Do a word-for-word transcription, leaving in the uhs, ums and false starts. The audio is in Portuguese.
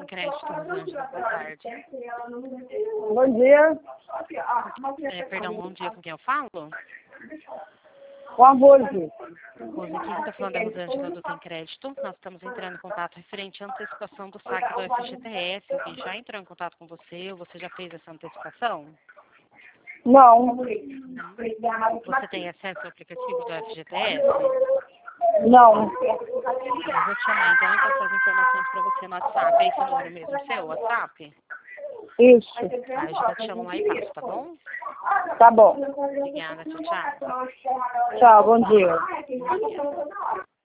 Crédito, Rosângela, boa tarde. Bom dia. É, perdão, bom dia, com quem eu falo? Com a Rose. Rose, aqui quem está falando é a Rosângela do Tem Crédito. Nós estamos entrando em contato referente à antecipação do saque do F G T S. Alguém já entrou em contato com você ou você já fez essa antecipação? Não. Você tem acesso ao aplicativo do F G T S? Não. Eu vou te chamar então e passar as informações para você no WhatsApp. É esse número mesmo seu, WhatsApp? Isso. Tá, eu já te chamo lá e passo, tá bom? Tá bom. Obrigada, tchau, tchau. Tchau, bom dia. Bom dia.